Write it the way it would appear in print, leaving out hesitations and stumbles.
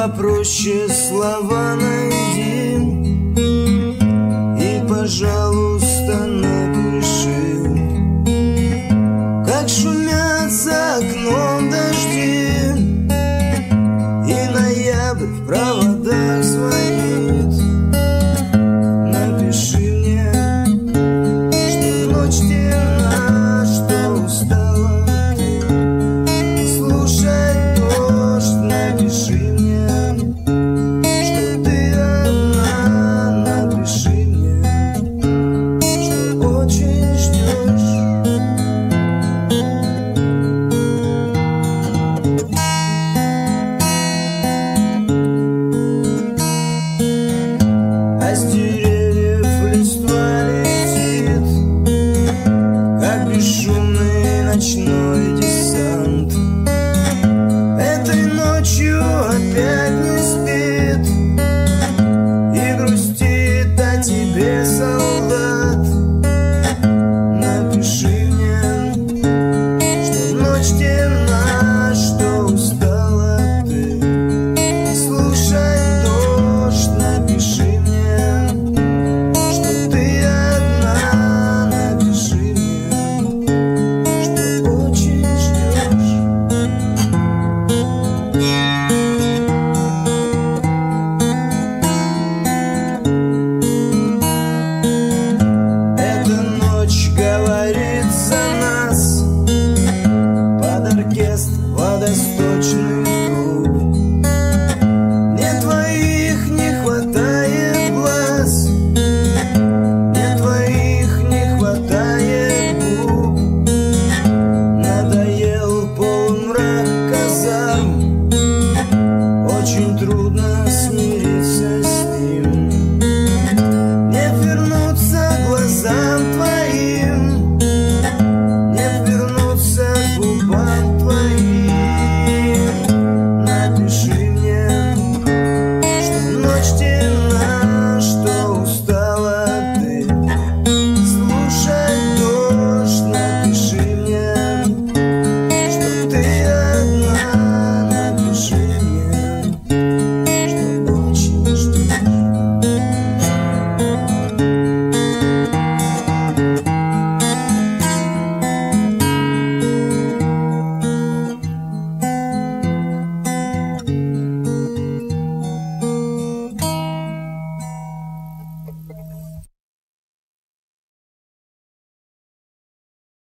попроще слова найди и, пожалуйста, напиши, как шумят за окном дожди, и ноябрь в проводах звонит. Напиши мне, что ночь темна, что устала ты слушать дождь. Напиши мне, что ты одна. Напиши мне, что очень ждешь. А с деревьев листва летит, как бесшумный ночной